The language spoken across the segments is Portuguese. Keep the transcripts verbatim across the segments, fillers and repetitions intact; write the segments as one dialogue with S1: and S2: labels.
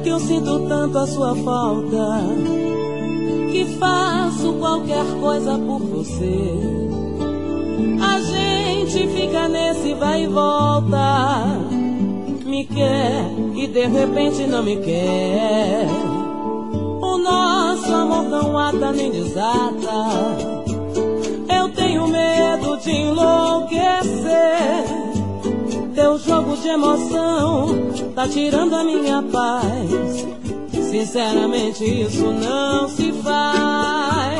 S1: que eu sinto tanto a sua falta, que faço qualquer coisa por você. A gente fica nesse vai e volta, me quer e de repente não me quer. O nosso amor não ata nem desata, eu tenho medo de enlouquecer. Teu jogo de emoção tá tirando a minha paz, sinceramente isso não se faz.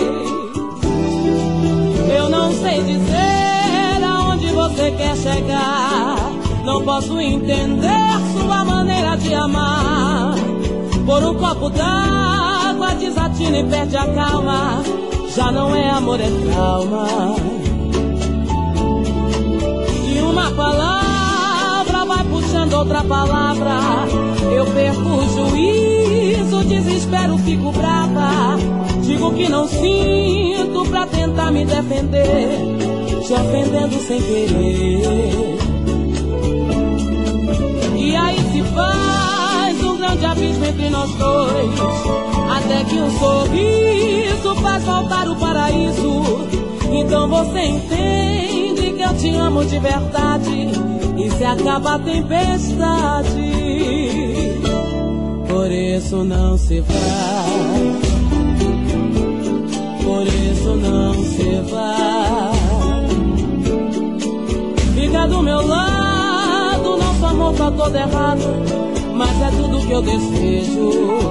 S1: Eu não sei dizer aonde você quer chegar, não posso entender sua maneira de amar. Por um copo d'água desatina e perde a calma, já não é amor, é calma. E uma palavra vai puxando outra palavra, eu perco o juízo, desespero, fico brava. Digo que não sinto pra tentar me defender, te ofendendo sem querer. E aí se faz um grande abismo entre nós dois, até que um sorriso faz faltar o paraíso. Então você entende que eu te amo de verdade, e se acaba a tempestade, por isso não se vai, por isso não se vai. Fica do meu lado, nosso amor tá todo errado, mas é tudo que eu desejo.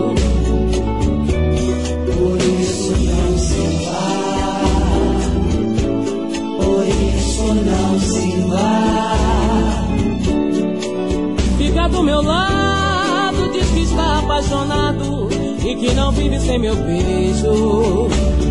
S2: Por isso não se vai, por isso não se vai.
S1: Fica do meu lado, diz que está apaixonado e que não vive sem meu beijo.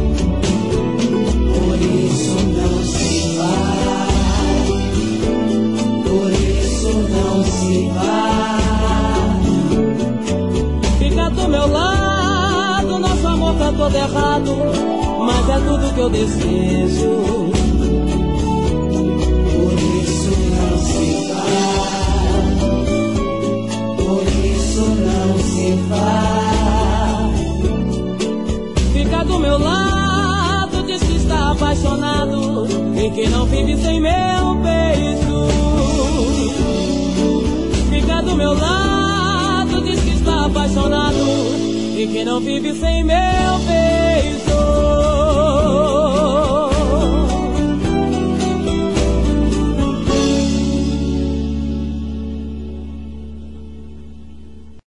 S2: Por isso não se vai, por isso não se vai.
S1: Fica do meu lado, nosso amor tá todo errado, mas é tudo que eu desejo.
S2: Por isso não se vai, por isso não se vai.
S1: Fica do meu lado, diz que está apaixonado e que não vive sem meu beijo. Fica do meu lado, diz que está apaixonado e que não vive sem meu beijo.